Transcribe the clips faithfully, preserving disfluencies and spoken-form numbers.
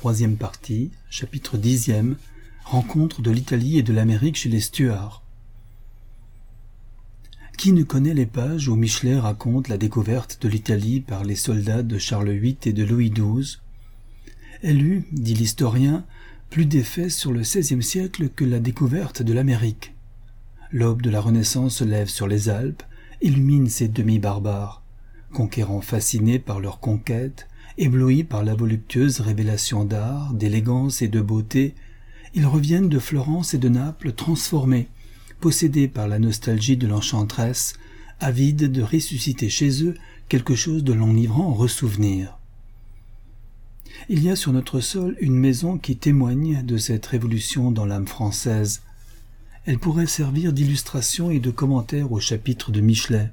troisième partie, chapitre dixième, rencontre de l'Italie et de l'Amérique chez les Stuarts. Qui ne connaît les pages où Michelet raconte la découverte de l'Italie par les soldats de Charles huit et de Louis douze? Elle eut, dit l'historien, plus d'effet sur le seizième siècle que la découverte de l'Amérique. L'aube de la Renaissance se lève sur les Alpes, illumine ces demi-barbares, conquérants fascinés par leur conquête, éblouis par la voluptueuse révélation d'art, d'élégance et de beauté, ils reviennent de Florence et de Naples transformés, possédés par la nostalgie de l'enchanteresse, avides de ressusciter chez eux quelque chose de l'enivrant ressouvenir. Il y a sur notre sol une maison qui témoigne de cette révolution dans l'âme française. Elle pourrait servir d'illustration et de commentaire au chapitre de Michelet.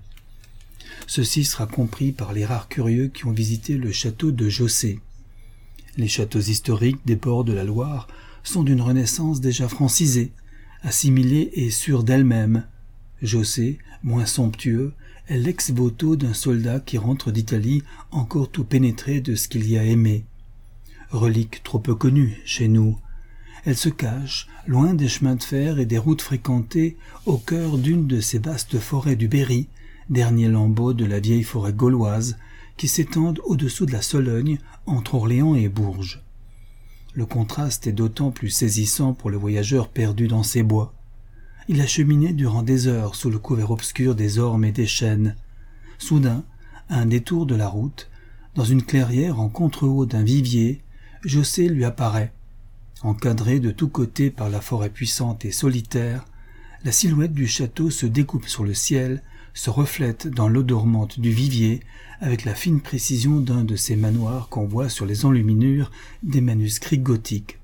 Ceci sera compris par les rares curieux qui ont visité le château de Jossé. Les châteaux historiques des ports de la Loire sont d'une renaissance déjà francisée, assimilée et sûre d'elle-même. Jossé, moins somptueux, est l'ex-voto d'un soldat qui rentre d'Italie encore tout pénétré de ce qu'il y a aimé. Relique trop peu connue chez nous. Elle se cache, loin des chemins de fer et des routes fréquentées, au cœur d'une de ces vastes forêts du Berry, dernier lambeau de la vieille forêt gauloise, qui s'étendent au-dessous de la Sologne, entre Orléans et Bourges. Le contraste est d'autant plus saisissant pour le voyageur perdu dans ces bois. Il a cheminé durant des heures sous le couvert obscur des ormes et des chênes. Soudain, à un détour de la route, dans une clairière en contre-haut d'un vivier, Jossé lui apparaît. Encadré de tous côtés par la forêt puissante et solitaire, la silhouette du château se découpe sur le ciel, se reflète dans l'eau dormante du vivier avec la fine précision d'un de ces manoirs qu'on voit sur les enluminures des manuscrits gothiques.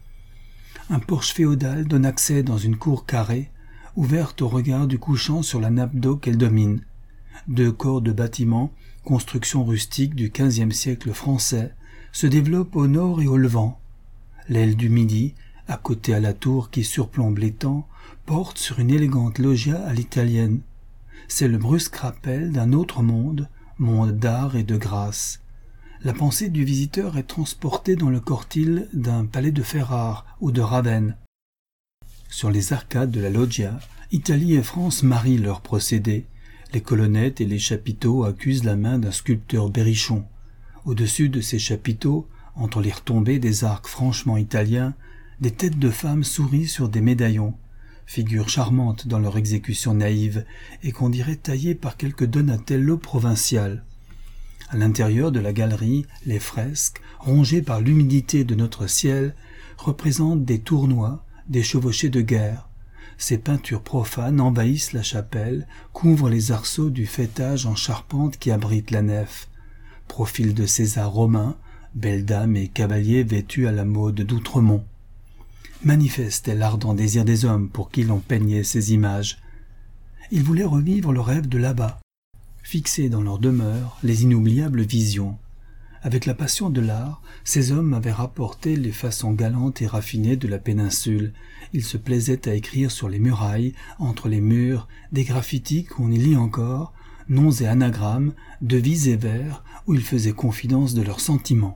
Un porche féodal donne accès dans une cour carrée, ouverte au regard du couchant sur la nappe d'eau qu'elle domine. Deux corps de bâtiments, construction rustique du quinzième siècle français, se développent au nord et au levant. L'aile du midi, à côté à la tour qui surplombe l'étang, porte sur une élégante loggia à l'italienne. C'est le brusque rappel d'un autre monde, monde d'art et de grâce. La pensée du visiteur est transportée dans le cortile d'un palais de Ferrare ou de Ravenne. Sur les arcades de la loggia, Italie et France marient leurs procédés. Les colonnettes et les chapiteaux accusent la main d'un sculpteur berrichon. Au-dessus de ces chapiteaux, entre les retombées des arcs franchement italiens, des têtes de femmes sourient sur des médaillons, figures charmantes dans leur exécution naïve et qu'on dirait taillées par quelque Donatello provincial. À l'intérieur de la galerie, les fresques, rongées par l'humidité de notre ciel, représentent des tournois, des chevauchés de guerre. Ces peintures profanes envahissent la chapelle, couvrent les arceaux du faîtage en charpente qui abrite la nef. Profil de César romain, belles dames et cavaliers vêtus à la mode d'Outremont. Manifeste est l'ardent désir des hommes pour qui l'on peignait ces images. Ils voulaient revivre le rêve de là-bas, fixer dans leur demeure les inoubliables visions. Avec la passion de l'art, ces hommes avaient rapporté les façons galantes et raffinées de la péninsule. Ils se plaisaient à écrire sur les murailles, entre les murs, des graffitis qu'on y lit encore, noms et anagrammes, devises et vers, où ils faisaient confidence de leurs sentiments.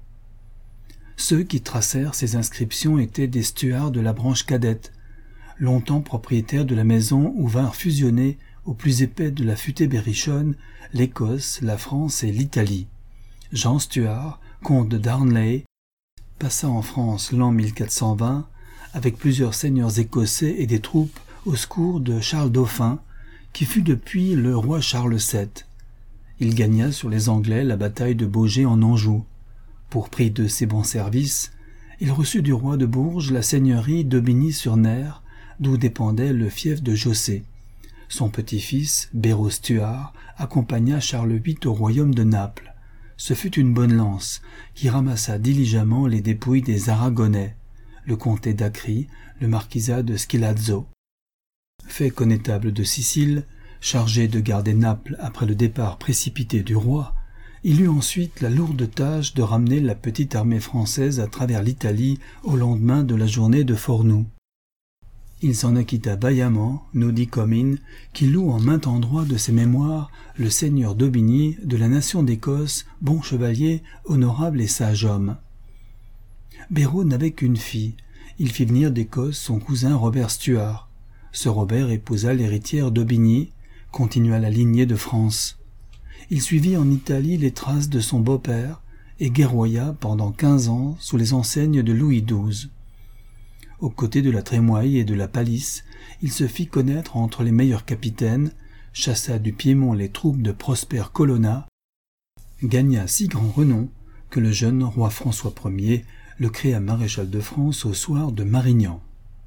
Ceux qui tracèrent ces inscriptions étaient des Stuarts de la branche cadette, longtemps propriétaires de la maison où vinrent fusionner, au plus épais de la futée berrichonne, l'Écosse, la France et l'Italie. Jean Stuart, comte de Darnley, passa en France l'an mille quatre cent vingt, avec plusieurs seigneurs écossais et des troupes au secours de Charles Dauphin, qui fut depuis le roi Charles sept. Il gagna sur les Anglais la bataille de Baugé en Anjou. Pour prix de ses bons services, il reçut du roi de Bourges la seigneurie d'Aubigny-sur-Ner, d'où dépendait le fief de Jossé. Son petit-fils, Béraud Stuart, accompagna Charles huit au royaume de Naples. Ce fut une bonne lance, qui ramassa diligemment les dépouilles des Aragonais, le comté d'Acri, le marquisat de Schilazzo. Fait connétable de Sicile, chargé de garder Naples après le départ précipité du roi, il eut ensuite la lourde tâche de ramener la petite armée française à travers l'Italie au lendemain de la journée de Fornoux. Il s'en acquitta vaillamment, nous dit Comines, qui loue en maint endroit de ses mémoires le seigneur d'Aubigny de la nation d'Écosse, bon chevalier, honorable et sage homme. Béraud n'avait qu'une fille. Il fit venir d'Écosse son cousin Robert Stuart. Ce Robert épousa l'héritière d'Aubigny, continua la lignée de France. Il suivit en Italie les traces de son beau-père et guerroya pendant quinze ans sous les enseignes de Louis douze. Aux côtés de la Trémoille et de la Palisse, il se fit connaître entre les meilleurs capitaines, chassa du Piémont les troupes de Prosper Colonna, gagna si grand renom que le jeune roi François Ier le créa maréchal de France au soir de Marignan.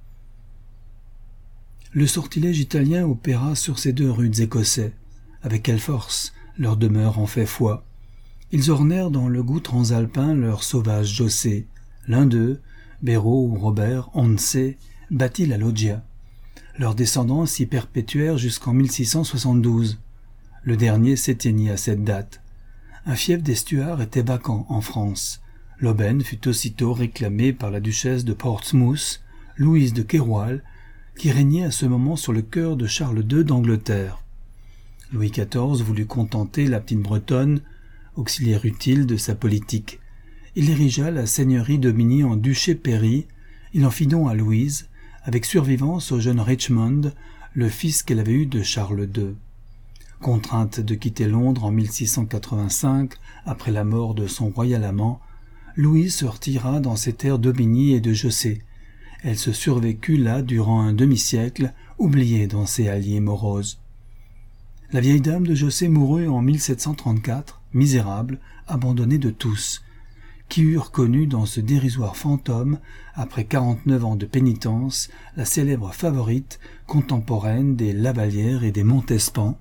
Le sortilège italien opéra sur ces deux rudes Écossais. Avec quelle force leur demeure en fait foi. Ils ornèrent dans le goût transalpin leur sauvage José. L'un d'eux, Béraud ou Robert, on ne sait, bâtit la loggia. Leurs descendants s'y perpétuèrent jusqu'en mille six cent soixante-douze. Le dernier s'éteignit à cette date. Un fief des Stuarts était vacant en France. L'aubaine fut aussitôt réclamée par la duchesse de Portsmouth, Louise de Kéroual, qui régnait à ce moment sur le cœur de Charles deux d'Angleterre. Louis quatorze voulut contenter la petite Bretonne, auxiliaire utile de sa politique. Il érigea la seigneurie d'Aubigny en duché-pairie. Il en fit don à Louise, avec survivance au jeune Richmond, le fils qu'elle avait eu de Charles deux. Contrainte de quitter Londres en mille six cent quatre-vingt-cinq, après la mort de son royal amant, Louise se retira dans ses terres d'Aubigny et de José. Elle se survécut là durant un demi-siècle, oubliée dans ses alliés moroses. La vieille dame de José mourut en mille sept cent trente-quatre, misérable, abandonnée de tous, qui eurent connu dans ce dérisoire fantôme, après quarante-neuf ans de pénitence, la célèbre favorite contemporaine des Lavallière et des Montespan.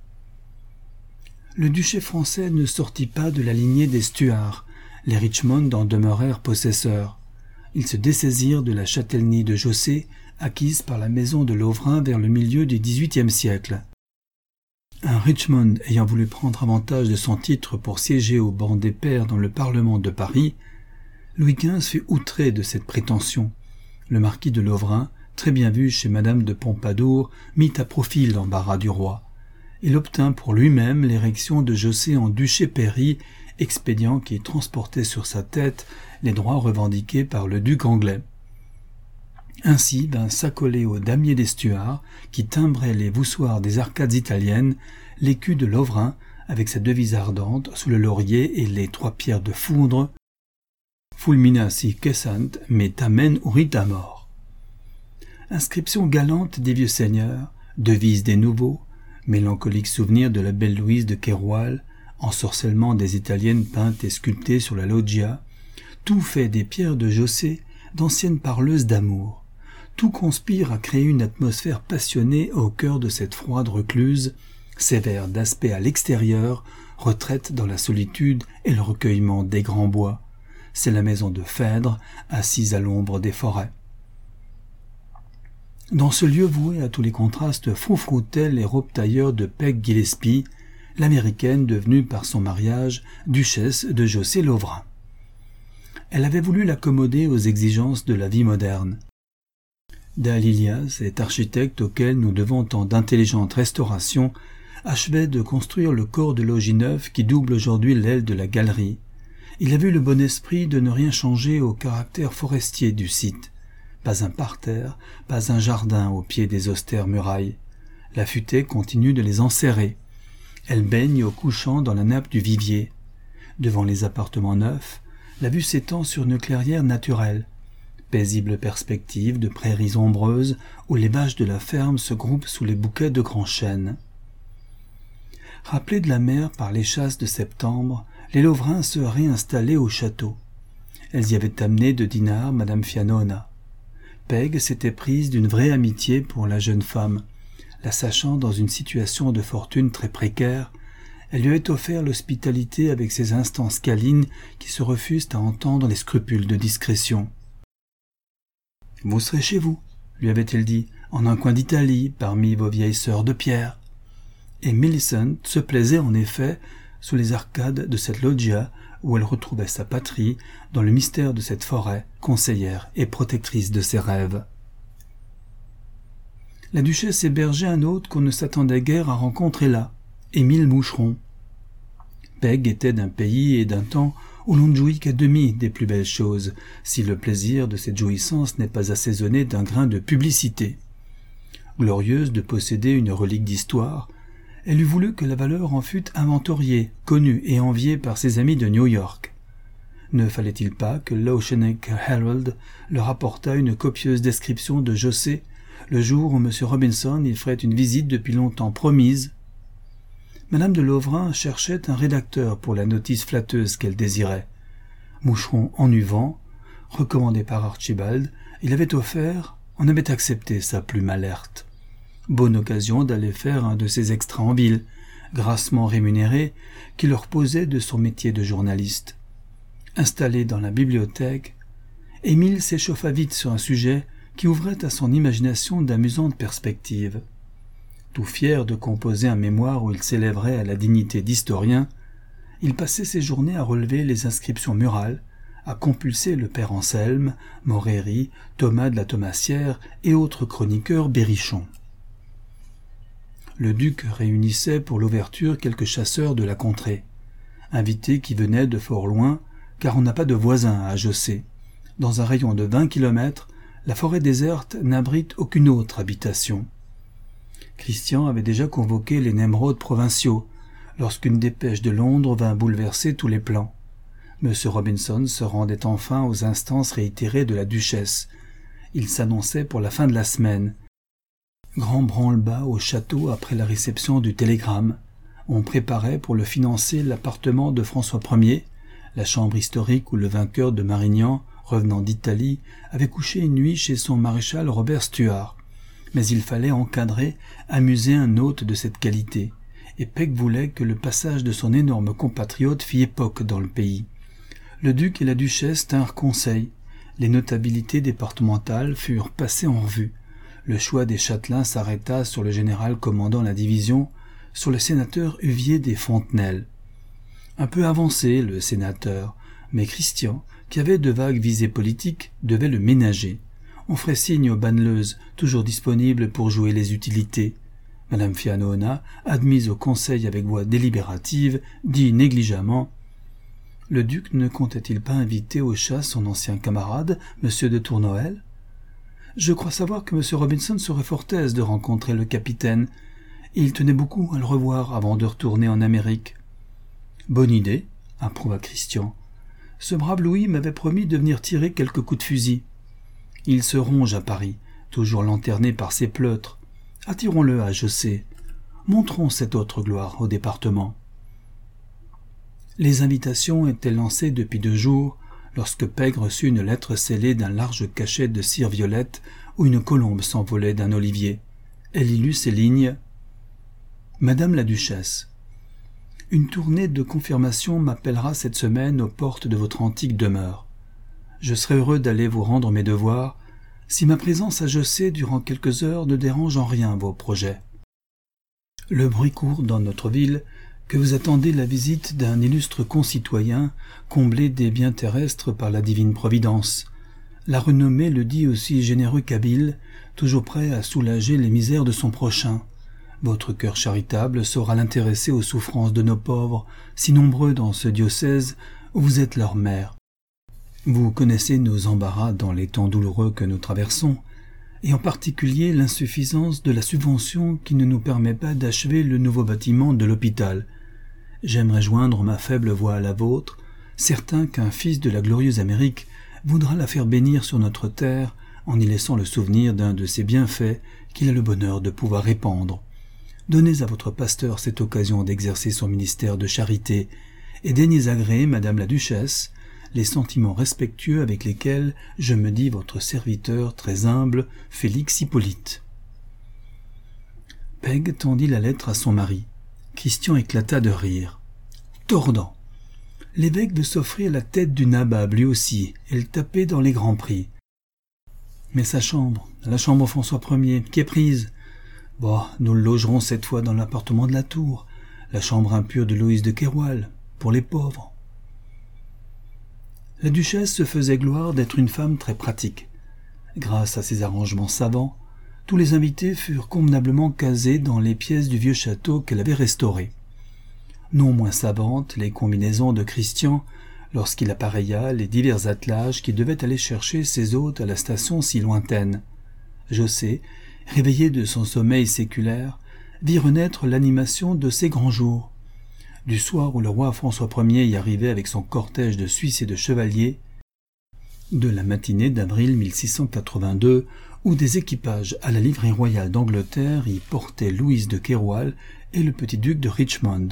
Le duché français ne sortit pas de la lignée des Stuarts. Les Richmond en demeurèrent possesseurs. Ils se dessaisirent de la châtellenie de José, acquise par la maison de Lovrin vers le milieu du dix-huitième siècle. Un Richmond ayant voulu prendre avantage de son titre pour siéger au banc des pairs dans le Parlement de Paris, Louis quinze fut outré de cette prétention. Le marquis de Lovrin, très bien vu chez madame de Pompadour, mit à profit l'embarras du roi. Il obtint pour lui-même l'érection de José en duché-pairie, expédient qui transportait sur sa tête les droits revendiqués par le duc anglais. Ainsi vint s'accoler au damier des Stuarts, qui timbrait les voussoirs des arcades italiennes, l'écu de Lovrin, avec sa devise ardente sous le laurier et les trois pierres de foudre, fulmina si cessant, me tamen urit amor. Inscription galante des vieux seigneurs, devise des nouveaux, mélancolique souvenir de la belle Louise de Kéroual, ensorcellement des Italiennes peintes et sculptées sur la loggia, tout fait des pierres de José d'anciennes parleuses d'amour. Tout conspire à créer une atmosphère passionnée au cœur de cette froide recluse, sévère d'aspect à l'extérieur, retraite dans la solitude et le recueillement des grands bois. C'est la maison de Phèdre, assise à l'ombre des forêts. Dans ce lieu voué à tous les contrastes froufroutait les robes tailleurs de Peg Gillespie, l'américaine devenue par son mariage duchesse de José Lovrin. Elle avait voulu l'accommoder aux exigences de la vie moderne. Dahlia, cet architecte auquel nous devons tant d'intelligentes restaurations, achevait de construire le corps de logis neuf qui double aujourd'hui l'aile de la galerie. Il avait eu le bon esprit de ne rien changer au caractère forestier du site. Pas un parterre, pas un jardin au pied des austères murailles. La futaie continue de les enserrer. Elle baigne au couchant dans la nappe du vivier. Devant les appartements neufs, la vue s'étend sur une clairière naturelle. Paisible perspective de prairies ombreuses où les vaches de la ferme se groupent sous les bouquets de grands chênes. Rappelés de la mer par les chasses de septembre, les Lovrins se réinstallaient au château. Elles y avaient amené de Dinard madame Fianona. Peg s'était prise d'une vraie amitié pour la jeune femme. La sachant dans une situation de fortune très précaire, elle lui avait offert l'hospitalité avec ces instances câlines qui se refusent à entendre les scrupules de discrétion. « Vous serez chez vous, » lui avait-elle dit, « en un coin d'Italie, parmi vos vieilles sœurs de pierre. » Et Millicent se plaisait en effet sous les arcades de cette loggia où elle retrouvait sa patrie dans le mystère de cette forêt, conseillère et protectrice de ses rêves. La duchesse hébergeait un hôte qu'on ne s'attendait guère à rencontrer là, Émile Moucheron. Peg était d'un pays et d'un temps où l'on ne jouit qu'à demi des plus belles choses, si le plaisir de cette jouissance n'est pas assaisonné d'un grain de publicité. Glorieuse de posséder une relique d'histoire, elle eût voulu que la valeur en fût inventoriée, connue et enviée par ses amis de New York. Ne fallait-il pas que l'Oceanic Herald leur apportât une copieuse description de José, le jour où M. Robinson y ferait une visite depuis longtemps promise? Madame de Lovrin cherchait un rédacteur pour la notice flatteuse qu'elle désirait. Moucheron ennuyant, recommandé par Archibald, il avait offert, on avait accepté sa plume alerte. Bonne occasion d'aller faire un de ces extras en ville, grassement rémunéré, qui leur posait de son métier de journaliste. Installé dans la bibliothèque, Émile s'échauffa vite sur un sujet qui ouvrait à son imagination d'amusantes perspectives. Tout fier de composer un mémoire où il s'élèverait à la dignité d'historien, il passait ses journées à relever les inscriptions murales, à compulser le père Anselme, Moréry, Thomas de la Thomassière et autres chroniqueurs berrichons. Le duc réunissait pour l'ouverture quelques chasseurs de la contrée, invités qui venaient de fort loin, car on n'a pas de voisins à José. Dans un rayon de vingt kilomètres, la forêt déserte n'abrite aucune autre habitation. Christian avait déjà convoqué les Nemrod provinciaux, lorsqu'une dépêche de Londres vint bouleverser tous les plans. M. Robinson se rendait enfin aux instances réitérées de la duchesse. Il s'annonçait pour la fin de la semaine. Grand branle-bas au château après la réception du télégramme. On préparait pour le financer l'appartement de François Ier, la chambre historique où le vainqueur de Marignan, revenant d'Italie, avait couché une nuit chez son maréchal Robert Stuart. Mais il fallait encadrer, amuser un hôte de cette qualité, et Peg voulait que le passage de son énorme compatriote fît époque dans le pays. Le duc et la duchesse tinrent conseil. Les notabilités départementales furent passées en revue. Le choix des châtelains s'arrêta sur le général commandant la division, sur le sénateur Huvier des Fontenelles. Un peu avancé, le sénateur, mais Christian, qui avait de vagues visées politiques, devait le ménager. On ferait signe aux banneleuses, toujours disponibles pour jouer les utilités. Madame Fianona, admise au conseil avec voix délibérative, dit négligemment « Le duc ne comptait-il pas inviter au chat son ancien camarade, Monsieur de Tournoel ? Je crois savoir que M. Robinson serait fort aise de rencontrer le capitaine. Il tenait beaucoup à le revoir avant de retourner en Amérique. »« Bonne idée, » approuva Christian. « Ce brave Louis m'avait promis de venir tirer quelques coups de fusil. Il se ronge à Paris, toujours lanterné par ses pleutres. Attirons-le à José. Montrons cette autre gloire au département. » Les invitations étaient lancées depuis deux jours, lorsque Peg reçut une lettre scellée d'un large cachet de cire violette où une colombe s'envolait d'un olivier. Elle y lut ces lignes. « Madame la Duchesse, une tournée de confirmation m'appellera cette semaine aux portes de votre antique demeure. Je serai heureux d'aller vous rendre mes devoirs, si ma présence à José durant quelques heures ne dérange en rien vos projets. Le bruit court dans notre ville que vous attendez la visite d'un illustre concitoyen comblé des biens terrestres par la divine providence. La renommée le dit aussi généreux qu'habile, toujours prêt à soulager les misères de son prochain. Votre cœur charitable saura l'intéresser aux souffrances de nos pauvres, si nombreux dans ce diocèse où vous êtes leur mère. Vous connaissez nos embarras dans les temps douloureux que nous traversons, et en particulier l'insuffisance de la subvention qui ne nous permet pas d'achever le nouveau bâtiment de l'hôpital. J'aimerais joindre ma faible voix à la vôtre, certain qu'un fils de la glorieuse Amérique voudra la faire bénir sur notre terre en y laissant le souvenir d'un de ses bienfaits qu'il a le bonheur de pouvoir répandre. Donnez à votre pasteur cette occasion d'exercer son ministère de charité, et daignez agréer, Madame la Duchesse, les sentiments respectueux avec lesquels je me dis votre serviteur très humble, Félix Hippolyte. Peg tendit la lettre à son mari. Christian éclata de rire. Tordant. L'évêque veut s'offrir la tête du nabab, lui aussi, et le taper dans les grands prix. Mais sa chambre, la chambre François Ier, qui est prise. Bon, nous le logerons cette fois dans l'appartement de la Tour, la chambre impure de Louise de Keroual, pour les pauvres. La duchesse se faisait gloire d'être une femme très pratique. Grâce à ses arrangements savants, tous les invités furent convenablement casés dans les pièces du vieux château qu'elle avait restauré. Non moins savantes, les combinaisons de Christian, lorsqu'il appareilla les divers attelages qui devaient aller chercher ses hôtes à la station si lointaine. José, réveillé de son sommeil séculaire, vit renaître l'animation de ses grands jours. Du soir où le roi François Ier y arrivait avec son cortège de Suisses et de chevaliers, de la matinée d'avril mille six cent quatre-vingt-deux, où des équipages à la livrée royale d'Angleterre y portaient Louise de Kéroual et le petit duc de Richmond.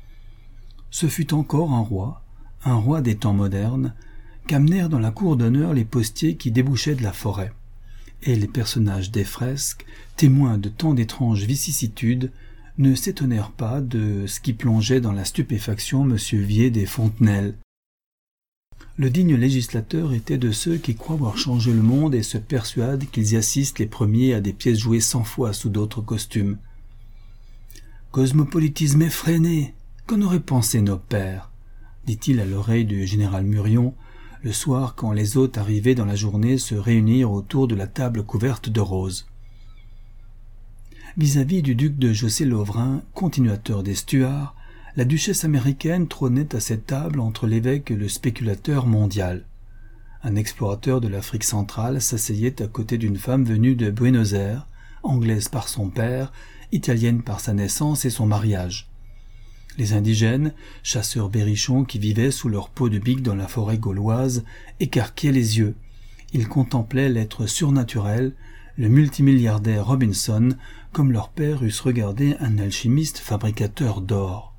Ce fut encore un roi, un roi des temps modernes, qu'amenèrent dans la cour d'honneur les postiers qui débouchaient de la forêt, et les personnages des fresques, témoins de tant d'étranges vicissitudes, ne s'étonnèrent pas de ce qui plongeait dans la stupéfaction Monsieur Vier des Fontenelles. Le digne législateur était de ceux qui croient voir changer le monde et se persuadent qu'ils y assistent les premiers à des pièces jouées cent fois sous d'autres costumes. Cosmopolitisme effréné, qu'en auraient pensé nos pères, dit-il à l'oreille du général Murion, le soir quand les hôtes arrivés dans la journée se réunirent autour de la table couverte de roses. Vis-à-vis du duc de José-Lovrin, continuateur des Stuarts, la duchesse américaine trônait à cette table entre l'évêque et le spéculateur mondial. Un explorateur de l'Afrique centrale s'asseyait à côté d'une femme venue de Buenos Aires, anglaise par son père, italienne par sa naissance et son mariage. Les indigènes, chasseurs berrichons qui vivaient sous leur peau de bique dans la forêt gauloise, écarquillaient les yeux. Ils contemplaient l'être surnaturel, le multimilliardaire Robinson, comme leurs pères eussent regardé un alchimiste fabricateur d'or.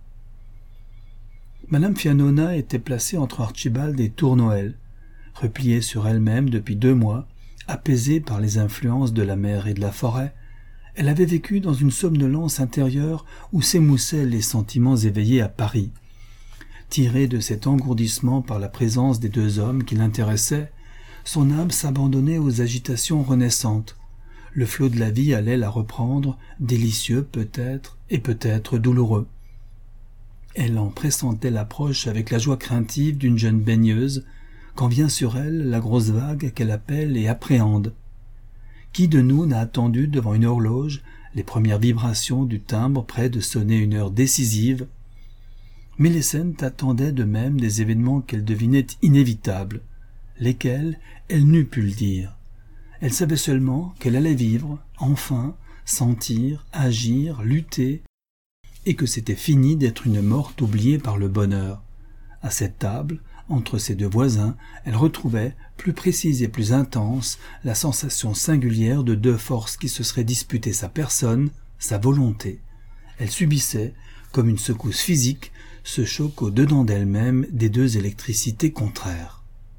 Madame Fianona était placée entre Archibald et Tournoel, repliée sur elle-même depuis deux mois, apaisée par les influences de la mer et de la forêt. Elle avait vécu dans une somnolence intérieure où s'émoussaient les sentiments éveillés à Paris. Tirée de cet engourdissement par la présence des deux hommes qui l'intéressaient, son âme s'abandonnait aux agitations renaissantes. Le flot de la vie allait la reprendre, délicieux peut-être et peut-être douloureux. Elle en pressentait l'approche avec la joie craintive d'une jeune baigneuse, quand vient sur elle la grosse vague qu'elle appelle et appréhende. Qui de nous n'a attendu devant une horloge les premières vibrations du timbre près de sonner une heure décisive? Mélesène attendait de même des événements qu'elle devinait inévitables, lesquels elle n'eût pu le dire. Elle savait seulement qu'elle allait vivre, enfin, sentir, agir, lutter, et que c'était fini d'être une morte oubliée par le bonheur. À cette table, entre ses deux voisins, elle retrouvait, plus précise et plus intense, la sensation singulière de deux forces qui se seraient disputées sa personne, sa volonté. Elle subissait, comme une secousse physique, ce choc au-dedans d'elle-même des deux électricités contraires.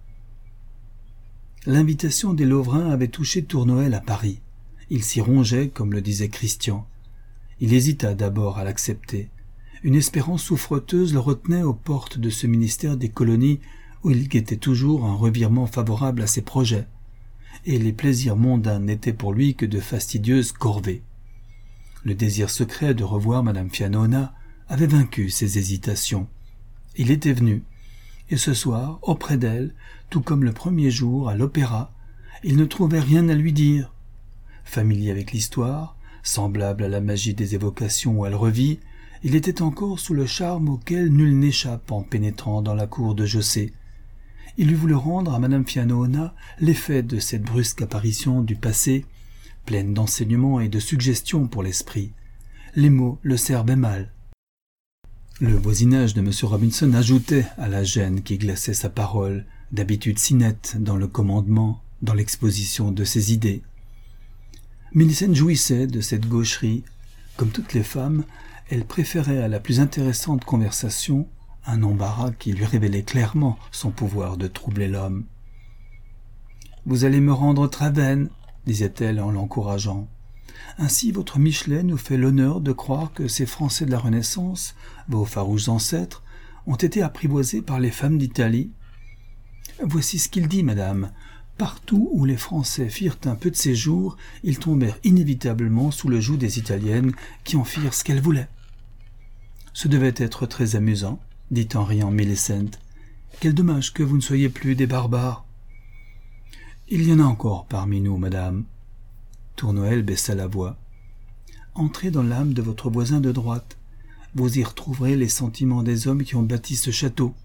L'invitation des Lovrin avait touché Tournoel à Paris. Il s'y rongeait, comme le disait Christian. Il hésita d'abord à l'accepter. Une espérance souffreteuse le retenait aux portes de ce ministère des colonies où il guettait toujours un revirement favorable à ses projets, et les plaisirs mondains n'étaient pour lui que de fastidieuses corvées. Le désir secret de revoir Madame Fianona avait vaincu ses hésitations. Il était venu, et ce soir, auprès d'elle, tout comme le premier jour à l'opéra, il ne trouvait rien à lui dire. Familier avec l'histoire, semblable à la magie des évocations où elle revit, il était encore sous le charme auquel nul n'échappe en pénétrant dans la cour de José. Il eût voulu rendre à Madame Fianona l'effet de cette brusque apparition du passé, pleine d'enseignements et de suggestions pour l'esprit. Les mots le servaient mal. Le voisinage de M. Robinson ajoutait à la gêne qui glaçait sa parole, d'habitude si nette dans le commandement, dans l'exposition de ses idées. Mélesène jouissait de cette gaucherie. Comme toutes les femmes, elle préférait à la plus intéressante conversation un embarras qui lui révélait clairement son pouvoir de troubler l'homme. « Vous allez me rendre Travène, » disait-elle en l'encourageant. « Ainsi votre Michelet nous fait l'honneur de croire que ces Français de la Renaissance, vos farouches ancêtres, ont été apprivoisés par les femmes d'Italie. Voici ce qu'il dit, madame. Partout où les Français firent un peu de séjour, ils tombèrent inévitablement sous le joug des Italiennes qui en firent ce qu'elles voulaient. » Ce devait être très amusant, dit en riant Mélesène. Quel dommage que vous ne soyez plus des barbares. Il y en a encore parmi nous, madame. Tournoel baissa la voix. Entrez dans l'âme de votre voisin de droite. Vous y retrouverez les sentiments des hommes qui ont bâti ce château.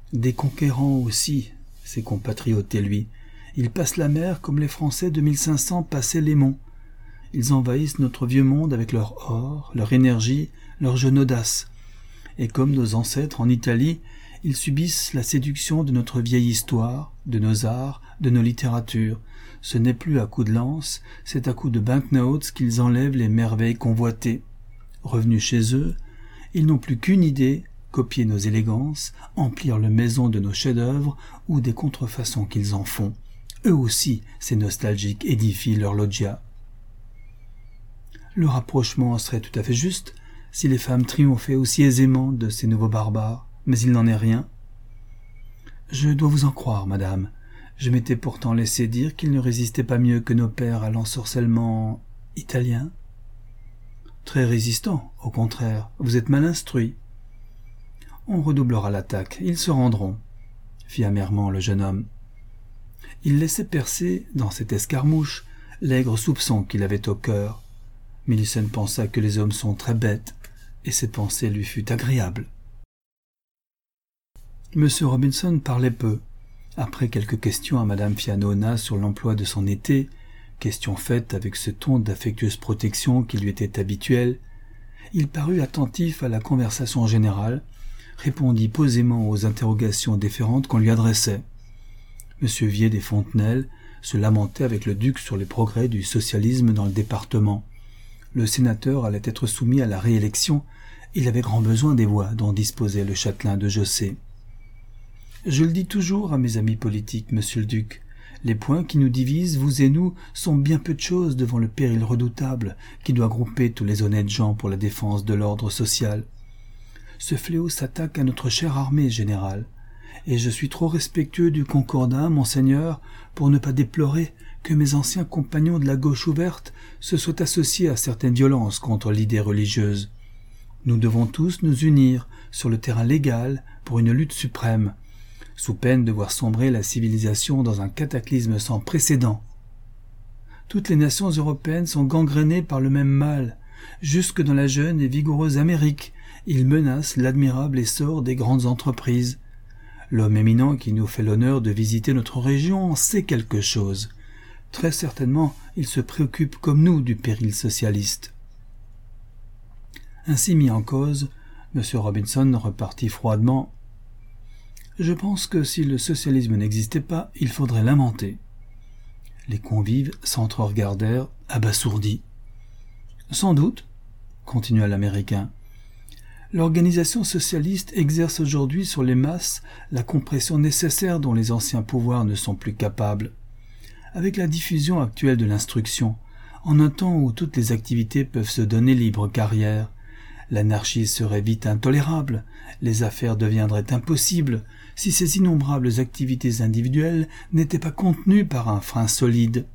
Des conquérants aussi, ses compatriotes et lui. Ils passent la mer comme les Français de mille cinq cents passaient les monts. Ils envahissent notre vieux monde avec leur or, leur énergie, leur jeune audace. Et comme nos ancêtres en Italie, ils subissent la séduction de notre vieille histoire, de nos arts, de nos littératures. Ce n'est plus à coups de lance, c'est à coups de banknotes qu'ils enlèvent les merveilles convoitées. Revenus chez eux, ils n'ont plus qu'une idée, copier nos élégances, emplir le maison de nos chefs-d'œuvre ou des contrefaçons qu'ils en font. Eux aussi, ces nostalgiques édifient leur loggia. Le rapprochement serait tout à fait juste si les femmes triomphaient aussi aisément de ces nouveaux barbares, mais il n'en est rien. Je dois vous en croire, madame. Je m'étais pourtant laissé dire qu'ils ne résistaient pas mieux que nos pères à l'ensorcellement italien. Très résistant, au contraire, vous êtes mal instruit. On redoublera l'attaque, ils se rendront, fit amèrement le jeune homme. Il laissait percer, dans cette escarmouche, l'aigre soupçon qu'il avait au cœur. Millicent pensa que les hommes sont très bêtes, et cette pensée lui fut agréable. Monsieur Robinson parlait peu. Après quelques questions à madame Fianona sur l'emploi de son été, questions faites avec ce ton d'affectueuse protection qui lui était habituel, il parut attentif à la conversation générale, répondit posément aux interrogations déférentes qu'on lui adressait. Monsieur Vier des Fontenelles se lamentait avec le duc sur les progrès du socialisme dans le département. Le sénateur allait être soumis à la réélection, il avait grand besoin des voix dont disposait le châtelain de Jossé. Je le dis toujours à mes amis politiques, monsieur le duc, les points qui nous divisent, vous et nous, sont bien peu de choses devant le péril redoutable qui doit grouper tous les honnêtes gens pour la défense de l'ordre social. Ce fléau s'attaque à notre chère armée générale, et je suis trop respectueux du Concordat, monseigneur, pour ne pas déplorer que mes anciens compagnons de la gauche ouverte se soient associés à certaines violences contre l'idée religieuse. Nous devons tous nous unir sur le terrain légal pour une lutte suprême, sous peine de voir sombrer la civilisation dans un cataclysme sans précédent. Toutes les nations européennes sont gangrénées par le même mal. Jusque dans la jeune et vigoureuse Amérique, il menace l'admirable essor des grandes entreprises. L'homme éminent qui nous fait l'honneur de visiter notre région en sait quelque chose. Très certainement, il se préoccupe comme nous du péril socialiste. Ainsi mis en cause, M. Robinson repartit froidement. Je pense que si le socialisme n'existait pas, il faudrait l'inventer. Les convives s'entre-regardèrent, abasourdis. Sans doute, continua l'Américain. L'organisation socialiste exerce aujourd'hui sur les masses la compression nécessaire dont les anciens pouvoirs ne sont plus capables. Avec la diffusion actuelle de l'instruction, en un temps où toutes les activités peuvent se donner libre carrière, l'anarchie serait vite intolérable, les affaires deviendraient impossibles, si ces innombrables activités individuelles n'étaient pas contenues par un frein solide.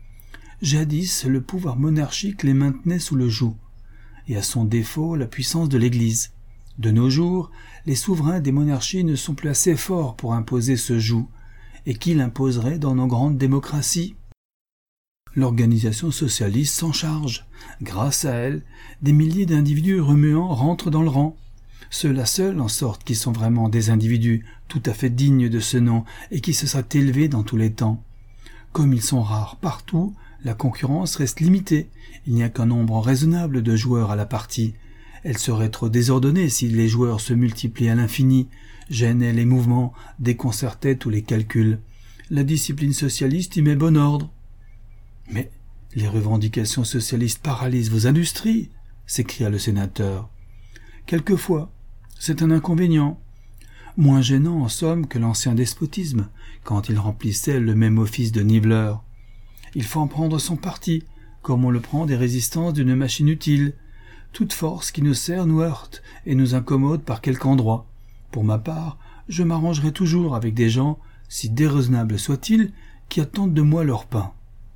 Jadis, le pouvoir monarchique les maintenait sous le joug, et à son défaut la puissance de l'Église. De nos jours, les souverains des monarchies ne sont plus assez forts pour imposer ce joug, et qui l'imposerait dans nos grandes démocraties ? L'organisation socialiste s'en charge. Grâce à elle, des milliers d'individus remuants rentrent dans le rang. Ceux-là seuls en sortent qui sont vraiment des individus tout à fait dignes de ce nom et qui se seraient élevés dans tous les temps. Comme ils sont rares partout, la concurrence reste limitée. Il n'y a qu'un nombre raisonnable de joueurs à la partie. Elle serait trop désordonnée si les joueurs se multipliaient à l'infini, gênaient les mouvements, déconcertaient tous les calculs. La discipline socialiste y met bon ordre. Mais les revendications socialistes paralysent vos industries, s'écria le sénateur. Quelquefois, c'est un inconvénient. Moins gênant en somme que l'ancien despotisme, quand il remplissait le même office de niveleur. Il faut en prendre son parti, comme on le prend des résistances d'une machine utile. Toute force qui nous sert nous heurte et nous incommode par quelque endroit. Pour ma part, je m'arrangerai toujours avec des gens, si déraisonnables soient-ils, qui attendent de moi leur pain.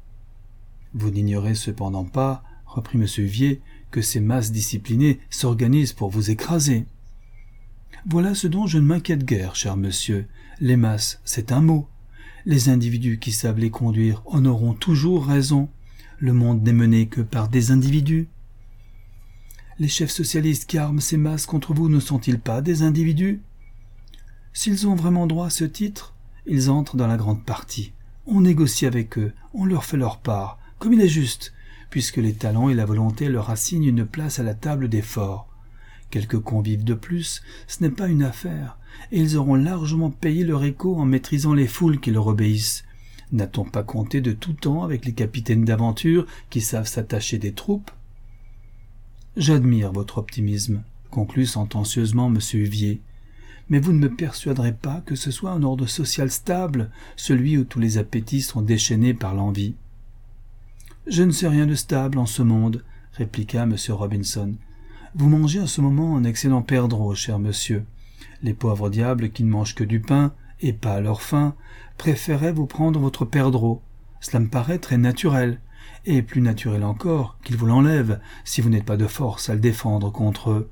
Vous n'ignorez cependant pas, reprit M. Vier, que ces masses disciplinées s'organisent pour vous écraser. Voilà ce dont je ne m'inquiète guère, cher monsieur. Les masses, c'est un mot. Les individus qui savent les conduire en auront toujours raison. Le monde n'est mené que par des individus. Les chefs socialistes qui arment ces masses contre vous ne sont-ils pas des individus ? S'ils ont vraiment droit à ce titre, ils entrent dans la grande partie. On négocie avec eux, on leur fait leur part, comme il est juste, puisque les talents et la volonté leur assignent une place à la table des forts. Quelques convives de plus, ce n'est pas une affaire, et ils auront largement payé leur écho en maîtrisant les foules qui leur obéissent. N'a-t-on pas compté de tout temps avec les capitaines d'aventure qui savent s'attacher des troupes? J'admire votre optimisme, conclut sentencieusement M. Huvier, mais vous ne me persuaderez pas que ce soit un ordre social stable, celui où tous les appétits sont déchaînés par l'envie. Je ne sais rien de stable en ce monde, répliqua M. Robinson. Vous mangez en ce moment un excellent perdreau, cher monsieur. Les pauvres diables qui ne mangent que du pain, et pas à leur faim, préféraient vous prendre votre perdreau. Cela me paraît très naturel, et plus naturel encore qu'ils vous l'enlèvent, si vous n'êtes pas de force à le défendre contre eux.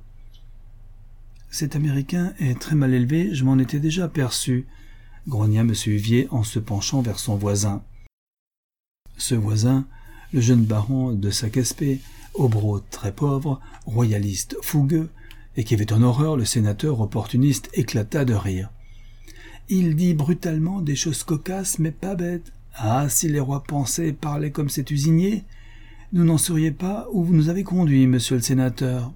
Cet Américain est très mal élevé, je m'en étais déjà aperçu, grogna M. Huvier en se penchant vers son voisin. Ce voisin, le jeune baron de Sac-Espée, hobereau très pauvre, royaliste fougueux, et qui avait en horreur le sénateur opportuniste, éclata de rire. Il dit brutalement des choses cocasses, mais pas bêtes. Ah, si les rois pensaient et parlaient comme cet usinier, vous n'en sauriez pas où vous nous avez conduits, monsieur le sénateur.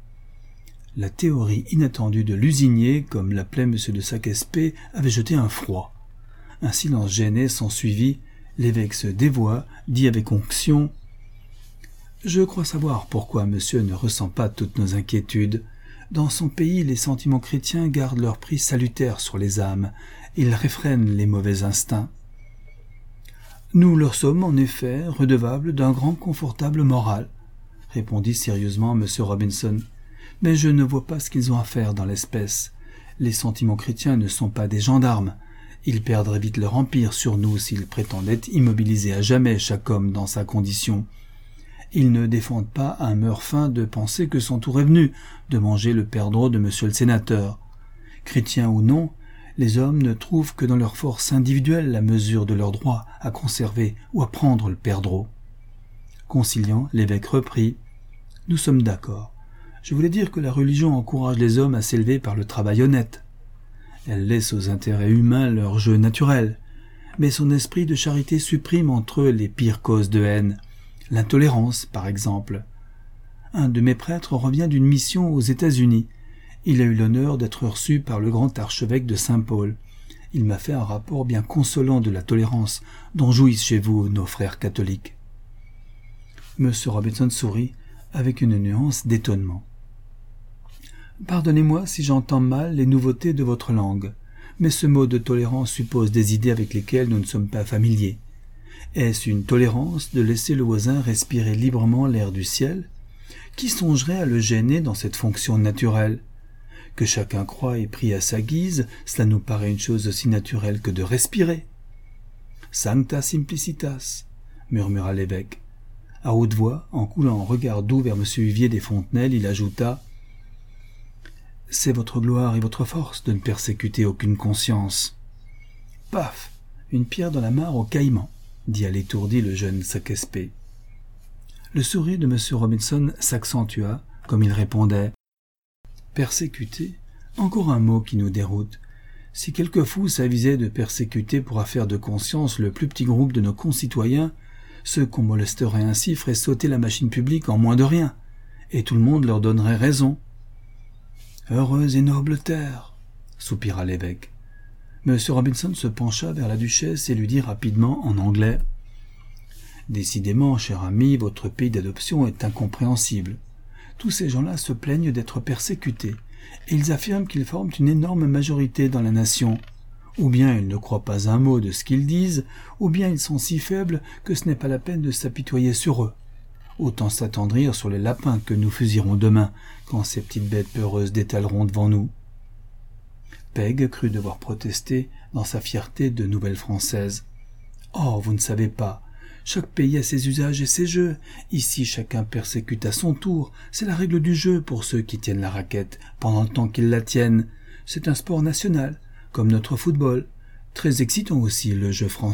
La théorie inattendue de l'usinier, comme l'appelait M. de Sac-Espée, avait jeté un froid. Un silence gêné s'ensuivit, l'évêque se dévoua, dit avec onction « Je crois savoir pourquoi monsieur ne ressent pas toutes nos inquiétudes. Dans son pays, les sentiments chrétiens gardent leur prix salutaire sur les âmes. Ils réfrènent les mauvais instincts. Nous leur sommes, en effet, redevables d'un grand confortable moral, répondit sérieusement M. Robinson. Mais je ne vois pas ce qu'ils ont à faire dans l'espèce. Les sentiments chrétiens ne sont pas des gendarmes. Ils perdraient vite leur empire sur nous s'ils prétendaient immobiliser à jamais chaque homme dans sa condition. Ils ne défendent pas à un meurtre-faim de penser que son tour est venu de manger le perdreau de monsieur le sénateur. Chrétiens ou non, les hommes ne trouvent que dans leur force individuelle la mesure de leur droit à conserver ou à prendre le perdreau. Conciliant, l'évêque reprit « Nous sommes d'accord. Je voulais dire que la religion encourage les hommes à s'élever par le travail honnête. Elle laisse aux intérêts humains leur jeu naturel, mais son esprit de charité supprime entre eux les pires causes de haine. L'intolérance, par exemple. Un de mes prêtres revient d'une mission aux États-Unis. Il a eu l'honneur d'être reçu par le grand archevêque de Saint-Paul. Il m'a fait un rapport bien consolant de la tolérance dont jouissent chez vous nos frères catholiques. M. Robinson sourit avec une nuance d'étonnement. Pardonnez-moi si j'entends mal les nouveautés de votre langue, mais ce mot de tolérance suppose des idées avec lesquelles nous ne sommes pas familiers. Est-ce une tolérance de laisser le voisin respirer librement l'air du ciel? Qui songerait à le gêner dans cette fonction naturelle? Que chacun croit et prie à sa guise, cela nous paraît une chose aussi naturelle que de respirer. « Sancta simplicitas » murmura l'évêque. À haute voix, en coulant un regard doux vers M. Huvier des Fontenelles, il ajouta « C'est votre gloire et votre force de ne persécuter aucune conscience. » Paf! Une pierre dans la mare au caïman, dit à l'étourdi le jeune Sac-Espée. Le sourire de M. Robinson s'accentua, comme il répondait « Persécuter, encore un mot qui nous déroute. Si quelque fou s'avisait de persécuter pour affaire de conscience le plus petit groupe de nos concitoyens, ceux qu'on molesterait ainsi feraient sauter la machine publique en moins de rien, et tout le monde leur donnerait raison. »« Heureuse et noble terre !» soupira l'évêque. M. Robinson se pencha vers la duchesse et lui dit rapidement en anglais « Décidément, cher ami, votre pays d'adoption est incompréhensible. Tous ces gens-là se plaignent d'être persécutés, et ils affirment qu'ils forment une énorme majorité dans la nation. Ou bien ils ne croient pas un mot de ce qu'ils disent, ou bien ils sont si faibles que ce n'est pas la peine de s'apitoyer sur eux. Autant s'attendrir sur les lapins que nous fusillerons demain, quand ces petites bêtes peureuses détaleront devant nous. » Peg crut devoir protester dans sa fierté de nouvelle française. « Oh, vous ne savez pas. Chaque pays a ses usages et ses jeux. Ici, chacun persécute à son tour. C'est la règle du jeu pour ceux qui tiennent la raquette, pendant le temps qu'ils la tiennent. C'est un sport national, comme notre football. Très excitant aussi, le jeu français. »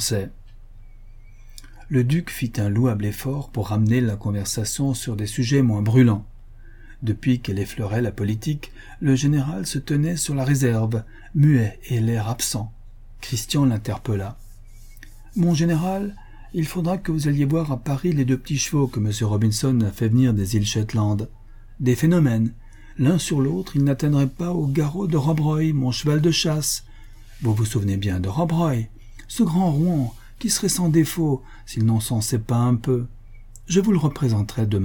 Le duc fit un louable effort pour ramener la conversation sur des sujets moins brûlants. Depuis qu'elle effleurait la politique, le général se tenait sur la réserve, muet et l'air absent. Christian l'interpella. « Mon général, il faudra que vous alliez voir à Paris les deux petits chevaux que M. Robinson a fait venir des îles Shetland. Des phénomènes. L'un sur l'autre, ils n'atteindraient pas au garrot de Rob Roy, mon cheval de chasse. Vous vous souvenez bien de Rob Roy, ce grand Rouen qui serait sans défaut s'il n'en sensait pas un peu. Je vous le représenterai demain. »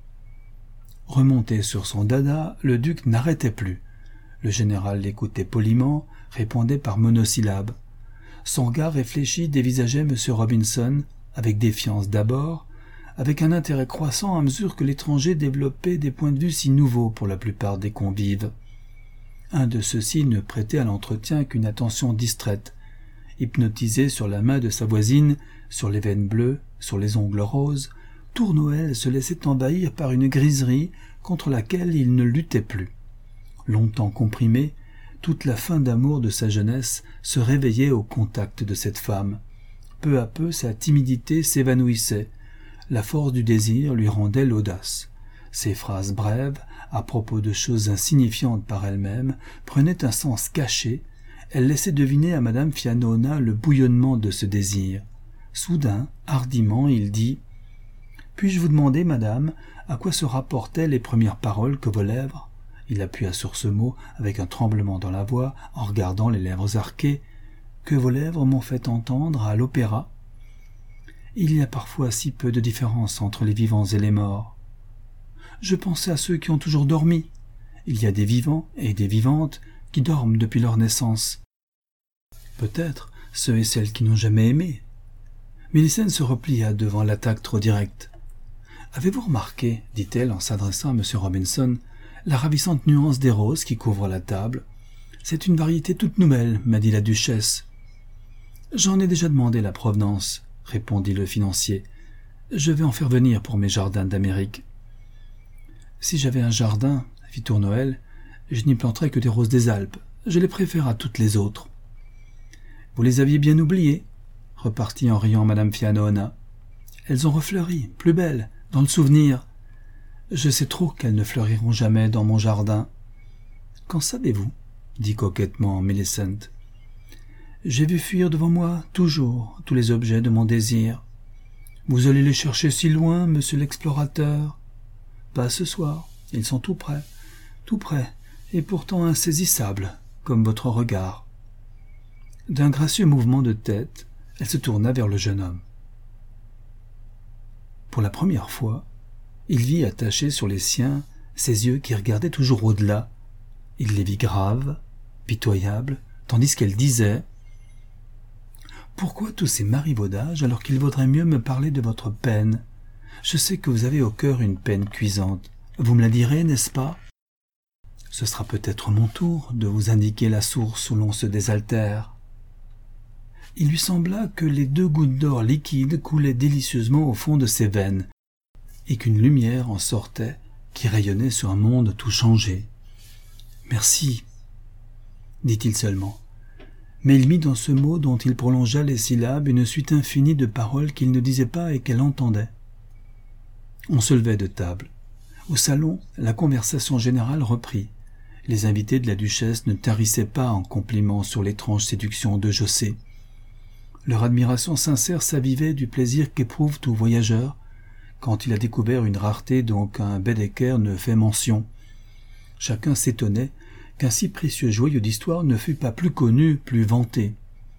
Remonté sur son dada, le duc n'arrêtait plus. Le général l'écoutait poliment, répondait par monosyllabes. Son regard réfléchi dévisageait M. Robinson, avec défiance d'abord, avec un intérêt croissant à mesure que l'étranger développait des points de vue si nouveaux pour la plupart des convives. Un de ceux-ci ne prêtait à l'entretien qu'une attention distraite. Hypnotisé sur la main de sa voisine, sur les veines bleues, sur les ongles roses, Tournoel se laissait envahir par une griserie contre laquelle il ne luttait plus. Longtemps comprimé, toute la faim d'amour de sa jeunesse se réveillait au contact de cette femme. Peu à peu, sa timidité s'évanouissait. La force du désir lui rendait l'audace. Ses phrases brèves, à propos de choses insignifiantes par elles-mêmes, prenaient un sens caché. Elle laissait deviner à Madame Fianona le bouillonnement de ce désir. Soudain, hardiment, il dit « Puis-je vous demander, madame, à quoi se rapportaient les premières paroles que vos lèvres ?» Il appuya sur ce mot avec un tremblement dans la voix, en regardant les lèvres arquées, « que vos lèvres m'ont fait entendre à l'opéra. » Il y a parfois si peu de différence entre les vivants et les morts. Je pensais à ceux qui ont toujours dormi. Il y a des vivants et des vivantes qui dorment depuis leur naissance. Peut-être ceux et celles qui n'ont jamais aimé. Mélissène se replia devant l'attaque trop directe. « Avez-vous remarqué, dit-elle en s'adressant à M. Robinson, la ravissante nuance des roses qui couvre la table? C'est une variété toute nouvelle, m'a dit la duchesse. »« J'en ai déjà demandé la provenance, » répondit le financier. « Je vais en faire venir pour mes jardins d'Amérique. »« Si j'avais un jardin, » fit Tournoel, « je n'y planterais que des roses des Alpes. Je les préfère à toutes les autres. »« Vous les aviez bien oubliées, » repartit en riant Madame Fianona. « Elles ont refleuri, plus belles, dans le souvenir. Je sais trop qu'elles ne fleuriront jamais dans mon jardin. »« Qu'en savez-vous » dit coquettement Millicent. « J'ai vu fuir devant moi, toujours, tous les objets de mon désir. Vous allez les chercher si loin, monsieur l'explorateur? Pas ce soir, ils sont tout près, tout près, et pourtant insaisissables, comme votre regard. » D'un gracieux mouvement de tête, elle se tourna vers le jeune homme. Pour la première fois, il vit attachés sur les siens ses yeux qui regardaient toujours au-delà. Il les vit graves, pitoyables, tandis qu'elle disait « Pourquoi tous ces marivaudages alors qu'il vaudrait mieux me parler de votre peine? Je sais que vous avez au cœur une peine cuisante. Vous me la direz, n'est-ce pas? Ce sera peut-être mon tour de vous indiquer la source où l'on se désaltère. » Il lui sembla que les deux gouttes d'or liquide coulaient délicieusement au fond de ses veines, et qu'une lumière en sortait qui rayonnait sur un monde tout changé. « Merci, » dit-il seulement, mais il mit dans ce mot dont il prolongea les syllabes une suite infinie de paroles qu'il ne disait pas et qu'elle entendait. On se levait de table. Au salon, la conversation générale reprit. Les invités de la duchesse ne tarissaient pas en compliments sur l'étrange séduction de Jossé. Leur admiration sincère s'avivait du plaisir qu'éprouve tout voyageur quand il a découvert une rareté dont un Baedeker ne fait mention. Chacun s'étonnait qu'un si précieux joyau d'histoire ne fût pas plus connu, plus vanté.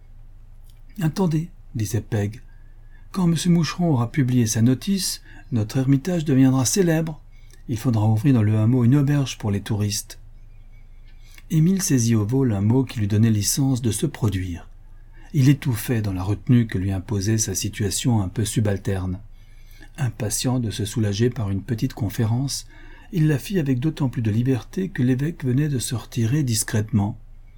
« Attendez, » disait Peg, « quand M. Moucheron aura publié sa notice, notre ermitage deviendra célèbre. Il faudra ouvrir dans le hameau une auberge pour les touristes. » Émile saisit au vol un mot qui lui donnait licence de se produire. Il étouffait dans la retenue que lui imposait sa situation un peu subalterne. Impatient de se soulager par une petite conférence, il la fit avec d'autant plus de liberté que l'évêque venait de se retirer discrètement.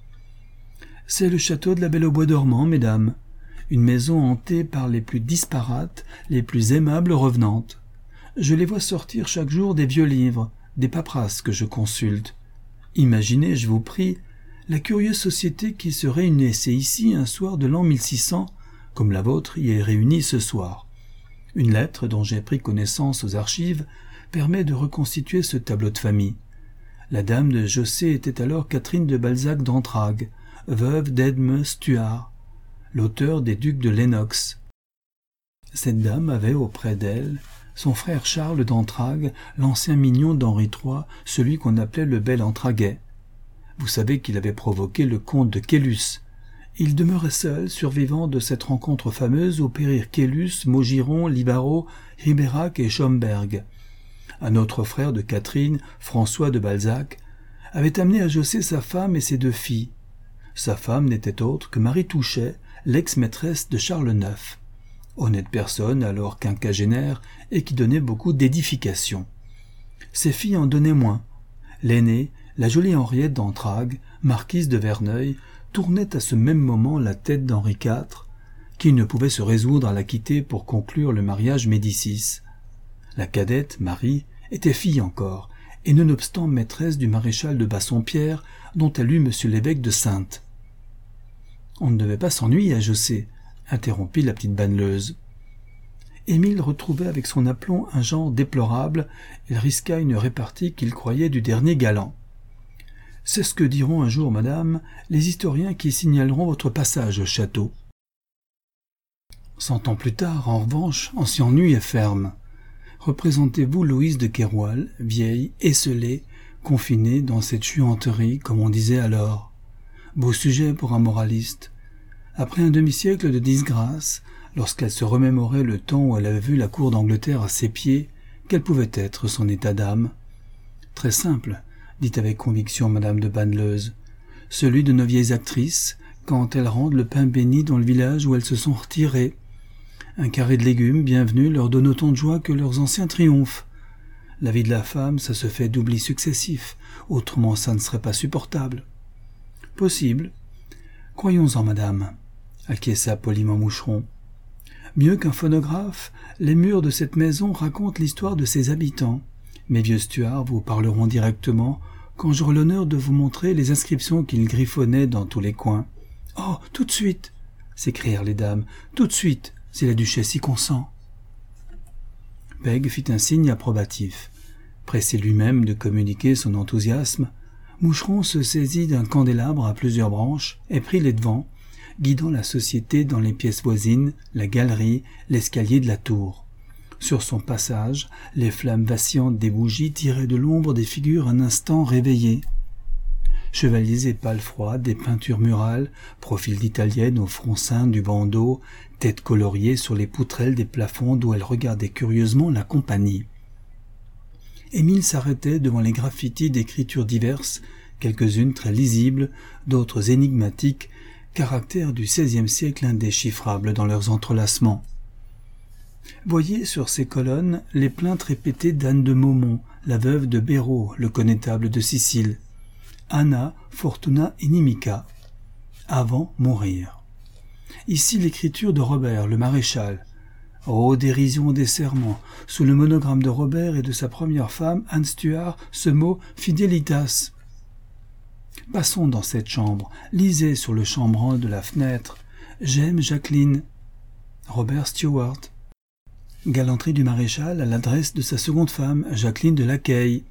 « C'est le château de la Belle au Bois dormant, mesdames, une maison hantée par les plus disparates, les plus aimables revenantes. Je les vois sortir chaque jour des vieux livres, des paperasses que je consulte. Imaginez, je vous prie, la curieuse société qui se réunissait ici un soir de l'an mille six cents, comme la vôtre y est réunie ce soir. Une lettre dont j'ai pris connaissance aux archives permet de reconstituer ce tableau de famille. La dame de Jossé était alors Catherine de Balzac d'Antragues, veuve d'Edme Stuart, l'auteur des Ducs de Lennox. Cette dame avait auprès d'elle son frère Charles d'Antragues, l'ancien mignon d'Henri trois, celui qu'on appelait le bel Antraguais. Vous savez qu'il avait provoqué le comte de Caylus. Il demeurait seul, survivant de cette rencontre fameuse où périrent Caylus, Maugiron, Libarot, Ribérac et Schomberg. Un autre frère de Catherine, François de Balzac, avait amené à Jossé sa femme et ses deux filles. Sa femme n'était autre que Marie Touchet, l'ex-maîtresse de Charles neuf. Honnête personne, alors quinquagénaire, et qui donnait beaucoup d'édification. Ses filles en donnaient moins. L'aînée, la jolie Henriette d'Antragues, marquise de Verneuil, tournait à ce même moment la tête d'Henri quatre, qui ne pouvait se résoudre à la quitter pour conclure le mariage Médicis. La cadette, Marie, était fille encore, et nonobstant maîtresse du maréchal de Bassompierre, dont elle eut monsieur l'évêque de Saintes. On ne devait pas s'ennuyer à Jossé, interrompit la petite banneleuse. Émile retrouvait avec son aplomb un genre déplorable, il risqua une répartie qu'il croyait du dernier galant. C'est ce que diront un jour, madame, les historiens qui signaleront votre passage au château. Cent ans plus tard, en revanche, on s'y ennuie et ferme. Représentez-vous Louise de Kéroual, vieille, esselée, confinée dans cette chuanterie, comme on disait alors. Beau sujet pour un moraliste. Après un demi-siècle de disgrâce, lorsqu'elle se remémorait le temps où elle avait vu la cour d'Angleterre à ses pieds, quel pouvait être son état d'âme? Très simple, dit avec conviction madame de Banneleuse, celui de nos vieilles actrices, quand elles rendent le pain béni dans le village où elles se sont retirées. Un carré de légumes, bienvenu, leur donne autant de joie que leurs anciens triomphes. La vie de la femme, ça se fait d'oublis successifs, autrement ça ne serait pas supportable. Possible. Croyons-en, madame, acquiesça poliment Moucheron. Mieux qu'un phonographe, les murs de cette maison racontent l'histoire de ses habitants. Mes vieux Stuarts vous parleront directement quand j'aurai l'honneur de vous montrer les inscriptions qu'ils griffonnaient dans tous les coins. « Oh, tout de suite !» s'écrièrent les dames. « Tout de suite, si la duchesse y consent. » Peg fit un signe approbatif. Pressé lui-même de communiquer son enthousiasme, Moucheron se saisit d'un candélabre à plusieurs branches et prit les devants, guidant la société dans les pièces voisines, la galerie, l'escalier de la tour. Sur son passage, les flammes vacillantes des bougies tiraient de l'ombre des figures un instant réveillées. Chevaliers et pales froides, des peintures murales, profils d'italiennes au front ceint du bandeau, têtes coloriées sur les poutrelles des plafonds d'où elles regardaient curieusement la compagnie. Émile s'arrêtait devant les graffitis d'écritures diverses, quelques-unes très lisibles, d'autres énigmatiques, caractères du seizième siècle indéchiffrables dans leurs entrelacements. Voyez sur ces colonnes les plaintes répétées d'Anne de Maumont, la veuve de Béraud, le connétable de Sicile. Anna Fortuna Inimica, avant mourir. Ici l'écriture de Robert, le maréchal. Ô dérision des serments, sous le monogramme de Robert et de sa première femme, Anne Stuart, ce mot « fidelitas ». Passons dans cette chambre, lisez sur le chambranle de la fenêtre « J'aime Jacqueline ». Robert Stewart. Galanterie du maréchal à l'adresse de sa seconde femme, Jacqueline de Laqueuille.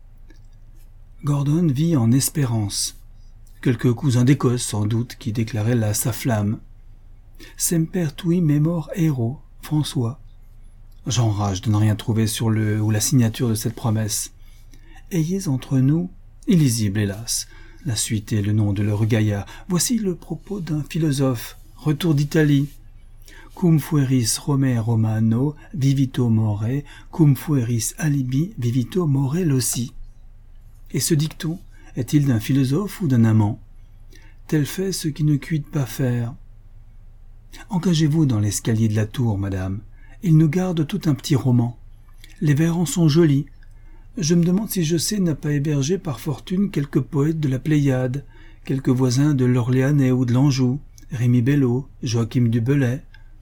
Gordon vit en espérance. Quelques cousins d'Écosse, sans doute, qui déclaraient là sa flamme. Semper tui memor héros, François. J'enrage de ne rien trouver sur le ou la signature de cette promesse. Ayez entre nous, illisible hélas, la suite et le nom de l'heureux gaillard. Voici le propos d'un philosophe, retour d'Italie. Cum fueris Romae Romano, vivito more, cum fueris alibi, vivito more loci. Et ce dicton, est-il d'un philosophe ou d'un amant? Tel fait ce qui ne cuite pas faire. Engagez-vous dans l'escalier de la tour, madame. Il nous garde tout un petit roman. Les vers en sont jolis. Je me demande si Jossé n'a pas hébergé par fortune quelques poètes de la Pléiade, quelques voisins de l'Orléanais ou de l'Anjou, Rémi Bello, Joachim du Bellay.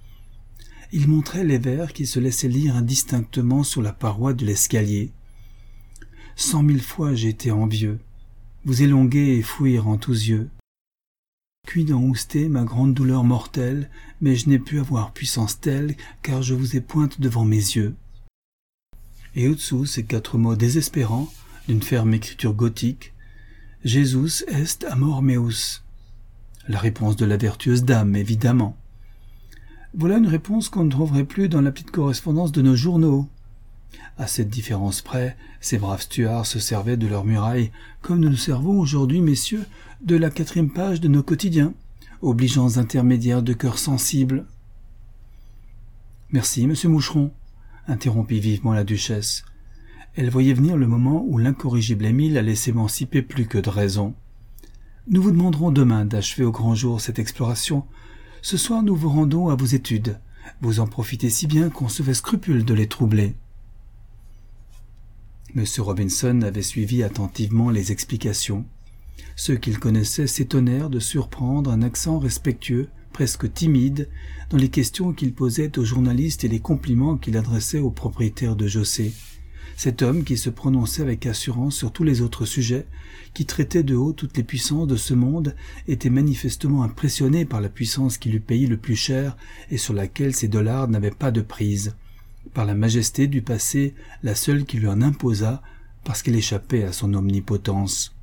Il montrait les vers qui se laissaient lire indistinctement sur la paroi de l'escalier. Cent mille fois j'ai été envieux, vous élonguer et fouir en tous yeux. Cuit dans ousté ma grande douleur mortelle, mais je n'ai pu avoir puissance telle, car je vous ai pointe devant mes yeux. Et au-dessous, ces quatre mots désespérants d'une ferme écriture gothique, « Jesus est amor meus ». La réponse de la vertueuse dame, évidemment. Voilà une réponse qu'on ne trouverait plus dans la petite correspondance de nos journaux. À cette différence près, ces braves stuards se servaient de leurs murailles, comme nous nous servons aujourd'hui, messieurs, de la quatrième page de nos quotidiens, obligeants intermédiaires de cœurs sensibles. « Merci, monsieur Moucheron », interrompit vivement la duchesse. Elle voyait venir le moment où l'incorrigible Émile allait s'émanciper plus que de raison. « Nous vous demanderons demain d'achever au grand jour cette exploration. Ce soir, nous vous rendons à vos études. Vous en profitez si bien qu'on se fait scrupule de les troubler. » Monsieur Robinson avait suivi attentivement les explications. Ceux qu'il connaissait s'étonnèrent de surprendre un accent respectueux, presque timide, dans les questions qu'il posait aux journalistes et les compliments qu'il adressait au propriétaire de José. Cet homme qui se prononçait avec assurance sur tous les autres sujets, qui traitait de haut toutes les puissances de ce monde, était manifestement impressionné par la puissance qui lui payait le plus cher et sur laquelle ses dollars n'avaient pas de prise, par la majesté du passé, la seule qui lui en imposa, parce qu'elle échappait à son omnipotence.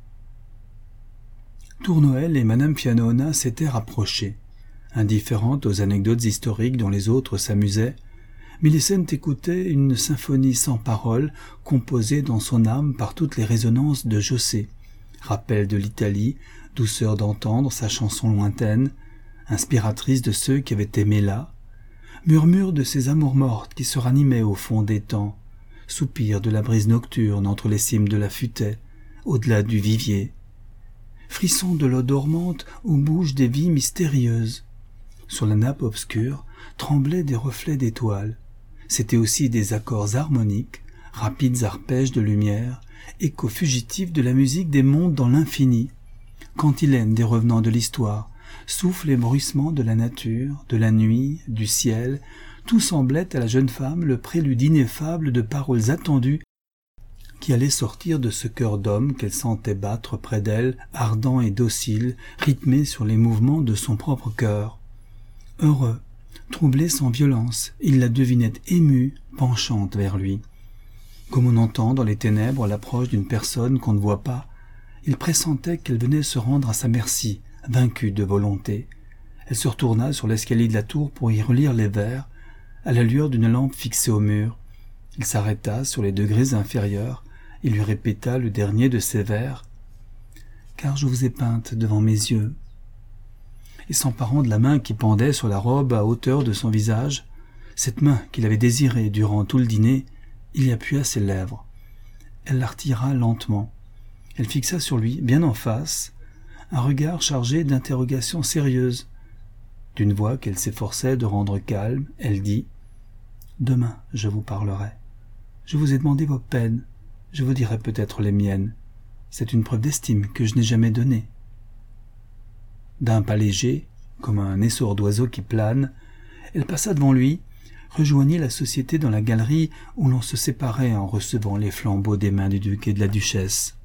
Tournoel et Madame Fianona s'étaient rapprochés, indifférentes aux anecdotes historiques dont les autres s'amusaient. Millicent écoutait une symphonie sans paroles, composée dans son âme par toutes les résonances de José, rappel de l'Italie, douceur d'entendre sa chanson lointaine, inspiratrice de ceux qui avaient aimé là, murmure de ces amours mortes qui se ranimaient au fond des temps, soupir de la brise nocturne entre les cimes de la futaie, au-delà du vivier, frisson de l'eau dormante où bougent des vies mystérieuses. Sur la nappe obscure tremblaient des reflets d'étoiles. C'étaient aussi des accords harmoniques, rapides arpèges de lumière, échos fugitifs de la musique des mondes dans l'infini, cantilènes des revenants de l'histoire, souffles et bruissements de la nature, de la nuit, du ciel. Tout semblait à la jeune femme le prélude ineffable de paroles attendues qui allaient sortir de ce cœur d'homme qu'elle sentait battre près d'elle, ardent et docile, rythmé sur les mouvements de son propre cœur. Heureux, troublé sans violence, il la devinait émue, penchante vers lui. Comme on entend dans les ténèbres l'approche d'une personne qu'on ne voit pas, il pressentait qu'elle venait se rendre à sa merci, vaincue de volonté. Elle se retourna sur l'escalier de la tour pour y relire les vers, à la lueur d'une lampe fixée au mur. Il s'arrêta sur les degrés inférieurs et lui répéta le dernier de ses vers, « Car je vous ai peinte devant mes yeux. » Et s'emparant de la main qui pendait sur la robe à hauteur de son visage, cette main qu'il avait désirée durant tout le dîner, il y appuya ses lèvres. Elle la retira lentement. Elle fixa sur lui, bien en face, un regard chargé d'interrogations sérieuses. D'une voix qu'elle s'efforçait de rendre calme, elle dit « Demain, je vous parlerai. Je vous ai demandé vos peines, je vous dirai peut-être les miennes. C'est une preuve d'estime que je n'ai jamais donnée. » D'un pas léger, comme un essor d'oiseau qui plane, elle passa devant lui, rejoignit la société dans la galerie où l'on se séparait en recevant les flambeaux des mains du duc et de la duchesse.